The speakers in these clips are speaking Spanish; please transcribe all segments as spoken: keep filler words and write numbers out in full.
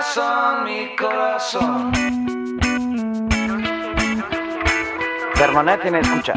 corazón, mi corazón. Permanece en escucha.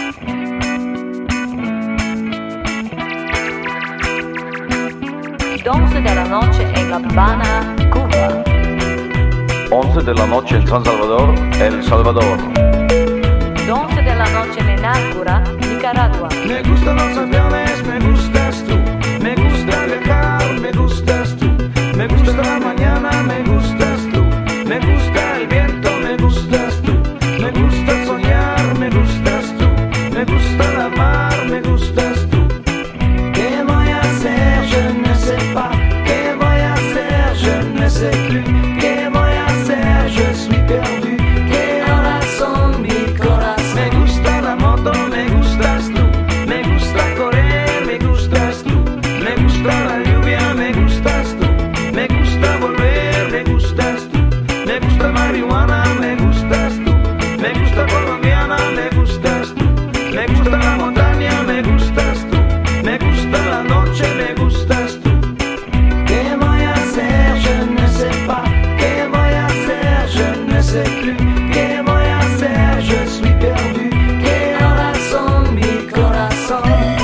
once de la noche en La Habana, Cuba. once de la noche en San Salvador, El Salvador. once de la noche en Henácora, Nicaragua. Me gustan los aviones, me gustas tú. Me gusta viajar, me gustas tú. Me gusta la mañana, me gustas tú. Me gusta el viento, me gustas tú. Me gusta soñar, me gustas tú. Me gusta la mar, me gustas tú. ¿Qué voy a hacer? Je ne sais pas. ¿Qué voy a hacer? Je ne sais plus. ¿Qué voy a hacer? Je suis perdu. ¿Qué horas son mi corazón? Me gusta la moto, me gustas tú. Me gusta correr, me gustas tú. Me gusta la lluvia, me gustas tú. Me gusta volver, me gustas tú. Me gusta marihuana, me gustas tú. Me gusta colombiana, me gustas tú. Me gusta la montaña, me gustas tú. Me gusta la noche, me gustas tú. ¿Qué voy a hacer? Je ne sais pas. ¿Qué voy a hacer? Je ne sais plus. ¿Qué voy a hacer? Je suis perdu. ¿Qué horas son mi corazón?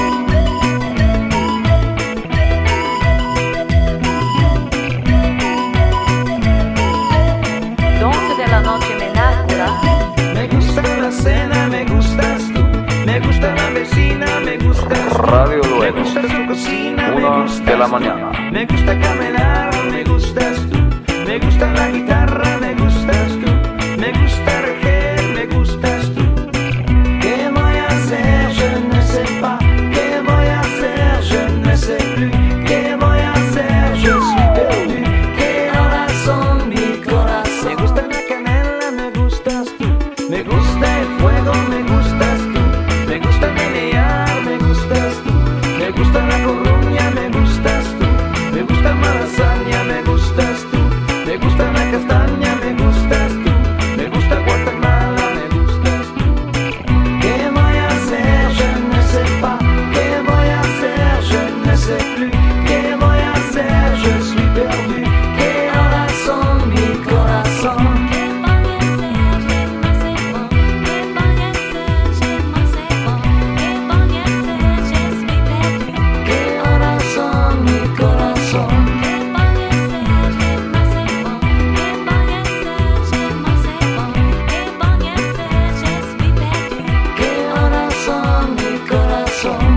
once de la noche en Henácora. Me gusta la cena, me gustas tú. Me gusta la vecina, me gustas tú. Radio Me Luego, gusta su cocina, me una gustas de la tú. mañana. Me gusta caminar, me gustas tú. Me gusta la guitarra, me gustas tú. Me gusta reger, me gustas tú. ¿Qué voy a hacer? Je ne sais pas. ¿Qué voy a hacer? Je ne sais plus. ¿Qué voy a hacer? Je suis perdu. ¿Qué horas son mi corazón? Me gusta la canela, me gustas tú. Me gusta el fuego, me gustas tú. Me gusta menear, me gustas tú. Me gusta la corruña, me gustas tú. Me gusta malasaña, me gustas tú. Me gusta la castaña, me gustas tú. Me gusta Guatemala, me gustas tú. ¿Qué voy a hacer? Je ne sais pas. ¿Qué voy a hacer? Je ne sais plus. ¿Qué voy a hacer? Je suis perdu. ¿Qué horas son mi corazón? ¿Qué horas son mi corazón? ¿Qué horas son mi corazón?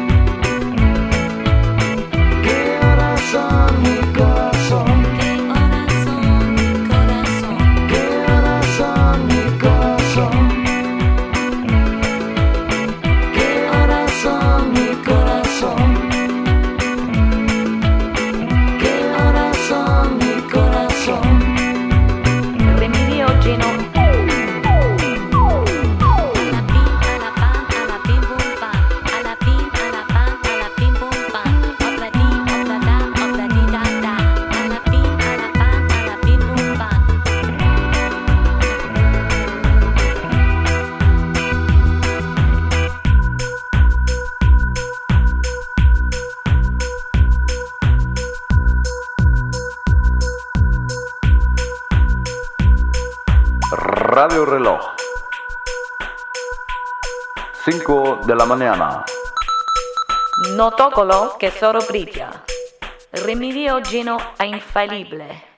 ¿Qué horas son mi corazón? ¿Qué horas son mi corazón? ¿Qué horas son mi corazón? ¿Qué horas son mi corazón? Remedio lleno. Radio Reloj. cinco de la mañana. No toccolo che solo brilla. Remedio lleno e infalible.